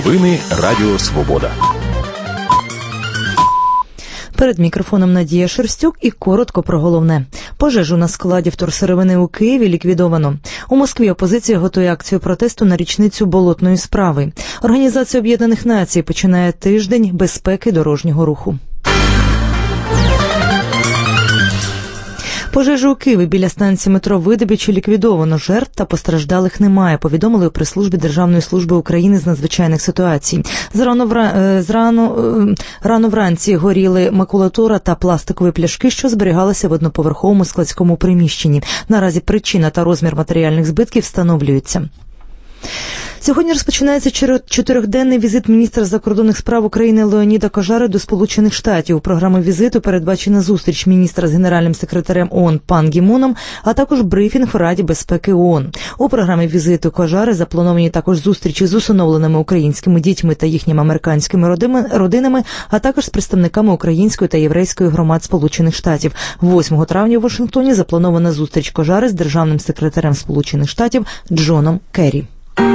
Новини Радіо Свобода. Перед мікрофоном Надія Шерстюк і коротко про головне. Пожежу на складі вторсировини у Києві ліквідовано. У Москві опозиція готує акцію протесту на річницю болотної справи. Організація Об'єднаних Націй починає тиждень безпеки дорожнього руху. Пожежу у Києві біля станції метро Видобичі ліквідовано. Жертв та постраждалих немає, повідомили у прес-службі Державної служби України з надзвичайних ситуацій. Рано вранці горіли макулатура та пластикові пляшки, що зберігалися в одноповерховому складському приміщенні. Наразі причина та розмір матеріальних збитків встановлюються. Сьогодні розпочинається чотирьохденний візит міністра закордонних справ України Леоніда Кожари до Сполучених Штатів. У програмі візиту передбачена зустріч міністра з генеральним секретарем ООН Пан Гі Муном, а також брифінг в Раді безпеки ООН. У програмі візиту Кожари заплановані також зустрічі з усиновленими українськими дітьми та їхніми американськими родинами, а також з представниками української та єврейської громад Сполучених Штатів. 8 травня у Вашингтоні запланована зустріч Кожари з державним секретарем Сполучених Штатів Джоном Керрі.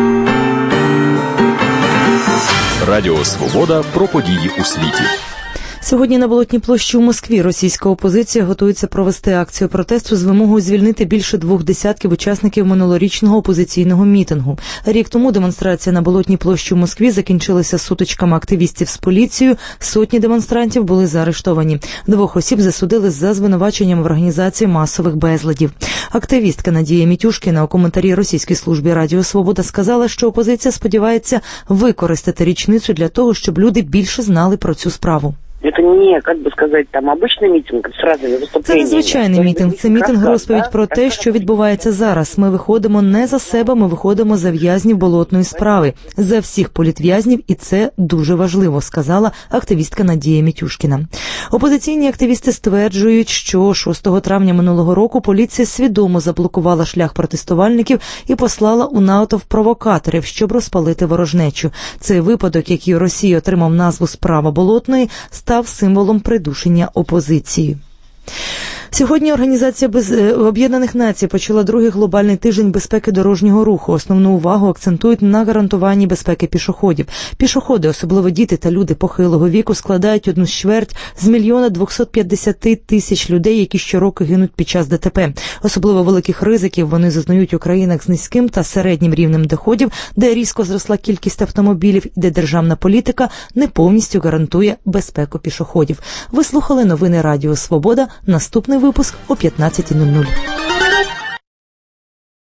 Радіо Свобода про події у світі. Сьогодні на Болотній площі у Москві російська опозиція готується провести акцію протесту з вимогою звільнити більше 20 учасників минулорічного опозиційного мітингу. Рік тому демонстрація на Болотній площі у Москві закінчилася сутичками активістів з поліцією, сотні демонстрантів були заарештовані. 2 осіб засудили за звинуваченням в організації масових безладів. Активістка Надія Мітюшкіна у коментарі російській службі Радіо Свобода сказала, що опозиція сподівається використати річницю для того, щоб люди більше знали про цю справу. Это не, как бы сказать, там обычный митинг с разными выступлениями. Це незвичайний мітинг. Це мітинг-розповідь про те, що відбувається зараз. Ми виходимо не за себе, ми виходимо за в'язнів болотної справи. За всіх політв'язнів, і це дуже важливо, сказала активістка Надія Мітюшкіна. Опозиційні активісти стверджують, що 6 травня минулого року поліція свідомо заблокувала шлях протестувальників і послала у натовп провокаторів, щоб розпалити ворожнечу. Цей випадок, який у Росії отримав назву «Справа болотної», став символом придушення опозиції. Сьогодні Організація Об'єднаних Націй почала другий глобальний тиждень безпеки дорожнього руху. Основну увагу акцентують на гарантуванні безпеки пішоходів. Пішоходи, особливо діти та люди похилого віку, складають 1/4 з 1 250 000 людей, які щороку гинуть під час ДТП. Особливо великих ризиків вони зазнають у країнах з низьким та середнім рівнем доходів, де різко зросла кількість автомобілів і де державна політика не повністю гарантує безпеку пішоходів. Ви слухали новини Радіо Свобода. Наступний випуск о 15:00.